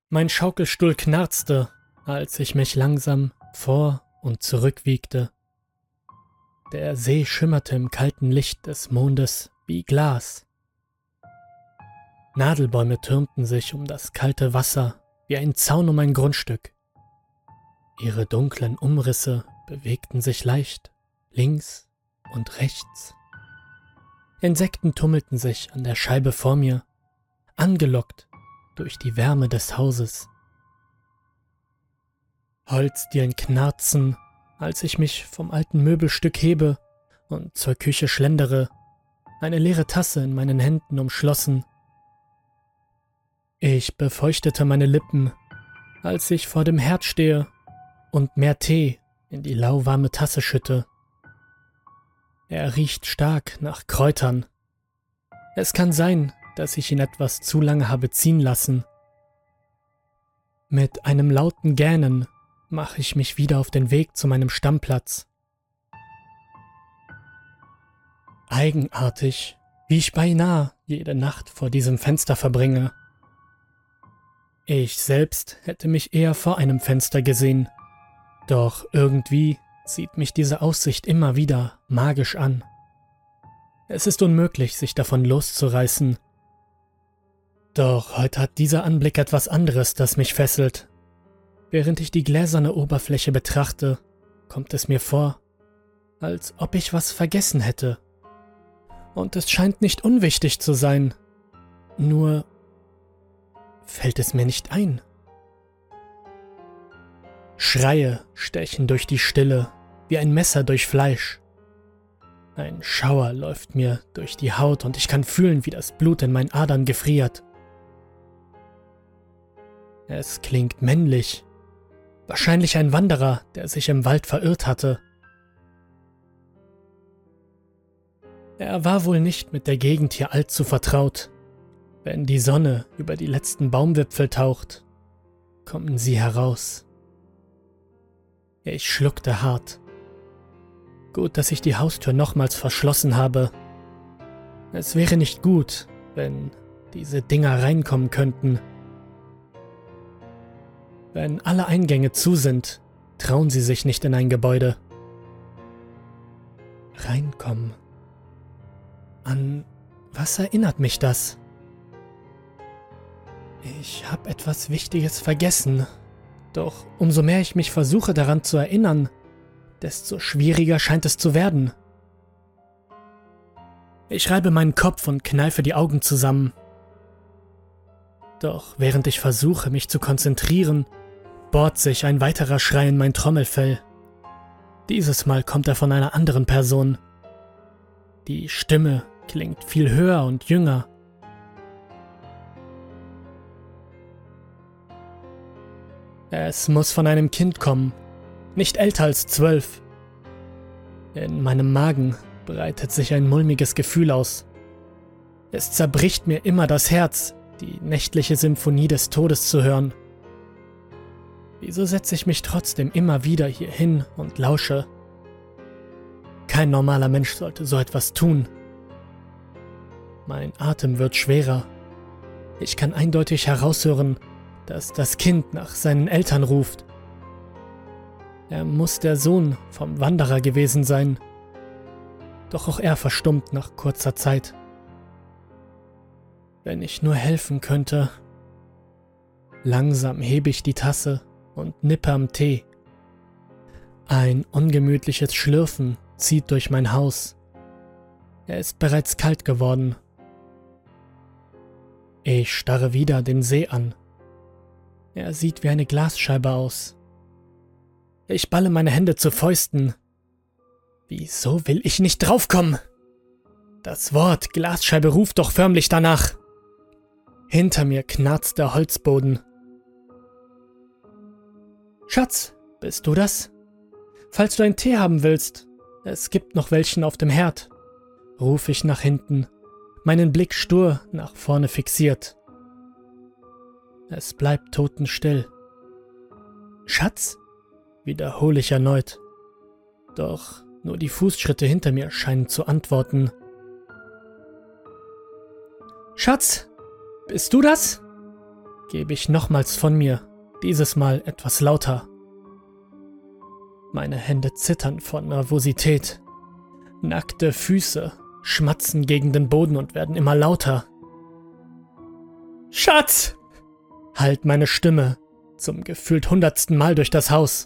Mein Schaukelstuhl knarzte, als ich mich langsam vor- und zurückwiegte. Der See schimmerte im kalten Licht des Mondes wie Glas. Nadelbäume türmten sich um das kalte Wasser wie ein Zaun um ein Grundstück. Ihre dunklen Umrisse bewegten sich leicht, links und rechts. Insekten tummelten sich an der Scheibe vor mir, angelockt durch die Wärme des Hauses. Holzdielen knarzen, als ich mich vom alten Möbelstück hebe und zur Küche schlendere, eine leere Tasse in meinen Händen umschlossen. Ich befeuchtete meine Lippen, als ich vor dem Herd stehe und mehr Tee in die lauwarme Tasse schütte. Er riecht stark nach Kräutern. Es kann sein, dass ich ihn etwas zu lange habe ziehen lassen. Mit einem lauten Gähnen mache ich mich wieder auf den Weg zu meinem Stammplatz. Eigenartig, wie ich beinahe jede Nacht vor diesem Fenster verbringe. Ich selbst hätte mich eher vor einem Fenster gesehen, doch irgendwie zieht mich diese Aussicht immer wieder magisch an. Es ist unmöglich, sich davon loszureißen. Doch heute hat dieser Anblick etwas anderes, das mich fesselt. Während ich die gläserne Oberfläche betrachte, kommt es mir vor, als ob ich was vergessen hätte. Und es scheint nicht unwichtig zu sein. Nur fällt es mir nicht ein. Schreie stechen durch die Stille, wie ein Messer durch Fleisch. Ein Schauer läuft mir durch die Haut und ich kann fühlen, wie das Blut in meinen Adern gefriert. Es klingt männlich. Wahrscheinlich ein Wanderer, der sich im Wald verirrt hatte. Er war wohl nicht mit der Gegend hier allzu vertraut. Wenn die Sonne über die letzten Baumwipfel taucht, kommen sie heraus. Ich schluckte hart. Gut, dass ich die Haustür nochmals verschlossen habe. Es wäre nicht gut, wenn diese Dinger reinkommen könnten. Wenn alle Eingänge zu sind, trauen sie sich nicht in ein Gebäude. Reinkommen. An was erinnert mich das? Ich habe etwas Wichtiges vergessen, doch umso mehr ich mich versuche daran zu erinnern, desto schwieriger scheint es zu werden. Ich reibe meinen Kopf und kneife die Augen zusammen. Doch während ich versuche, mich zu konzentrieren, bohrt sich ein weiterer Schrei in mein Trommelfell. Dieses Mal kommt er von einer anderen Person. Die Stimme klingt viel höher und jünger. Es muss von einem Kind kommen, nicht älter als 12. In meinem Magen breitet sich ein mulmiges Gefühl aus. Es zerbricht mir immer das Herz, die nächtliche Symphonie des Todes zu hören. Wieso setze ich mich trotzdem immer wieder hier hin und lausche? Kein normaler Mensch sollte so etwas tun. Mein Atem wird schwerer. Ich kann eindeutig heraushören, dass das Kind nach seinen Eltern ruft. Er muss der Sohn vom Wanderer gewesen sein. Doch auch er verstummt nach kurzer Zeit. Wenn ich nur helfen könnte. Langsam hebe ich die Tasse und nippe am Tee. Ein ungemütliches Schlürfen zieht durch mein Haus. Er ist bereits kalt geworden. Ich starre wieder den See an. Er sieht wie eine Glasscheibe aus. Ich balle meine Hände zu Fäusten. Wieso will ich nicht draufkommen? Das Wort Glasscheibe ruft doch förmlich danach. Hinter mir knarzt der Holzboden. Schatz, bist du das? Falls du einen Tee haben willst, es gibt noch welchen auf dem Herd, rufe ich nach hinten, meinen Blick stur nach vorne fixiert. Es bleibt totenstill. Schatz? Wiederhole ich erneut. Doch nur die Fußschritte hinter mir scheinen zu antworten. Schatz, bist du das? gebe ich nochmals von mir, dieses Mal etwas lauter. Meine Hände zittern vor Nervosität. Nackte Füße schmatzen gegen den Boden und werden immer lauter. »Schatz!« hallt meine Stimme zum gefühlt 100. Mal durch das Haus.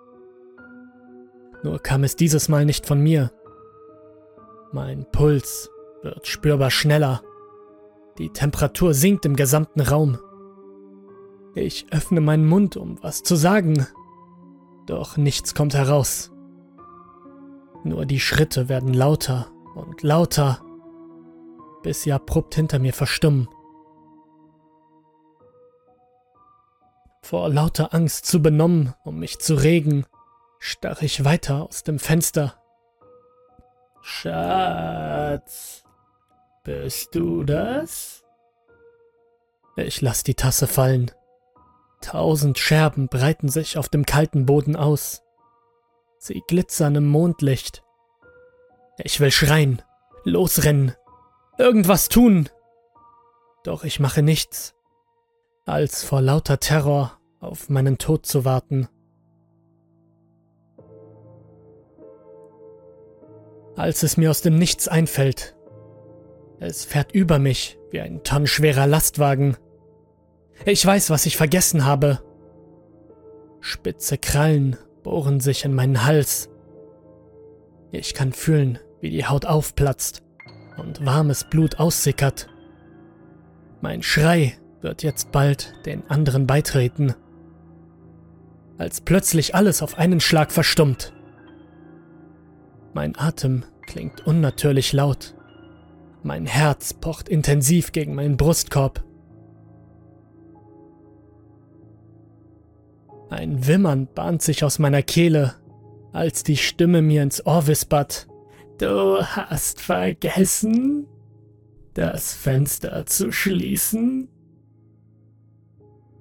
Nur kam es dieses Mal nicht von mir. Mein Puls wird spürbar schneller. Die Temperatur sinkt im gesamten Raum. Ich öffne meinen Mund, um was zu sagen, doch nichts kommt heraus. Nur die Schritte werden lauter und lauter, bis sie abrupt hinter mir verstummen. Vor lauter Angst zu benommen, um mich zu regen, starre ich weiter aus dem Fenster. »Schatz, bist du das?« Ich lass die Tasse fallen. 1000 Scherben breiten sich auf dem kalten Boden aus. Sie glitzern im Mondlicht. Ich will schreien, losrennen, irgendwas tun. Doch ich mache nichts, als vor lauter Terror auf meinen Tod zu warten. Als es mir aus dem Nichts einfällt, es fährt über mich wie ein tonnenschwerer Lastwagen. Ich weiß, was ich vergessen habe. Spitze Krallen bohren sich in meinen Hals. Ich kann fühlen, wie die Haut aufplatzt und warmes Blut aussickert. Mein Schrei wird jetzt bald den anderen beitreten. Als plötzlich alles auf einen Schlag verstummt. Mein Atem klingt unnatürlich laut. Mein Herz pocht intensiv gegen meinen Brustkorb. Ein Wimmern bahnt sich aus meiner Kehle, als die Stimme mir ins Ohr wispert. »Du hast vergessen, das Fenster zu schließen?«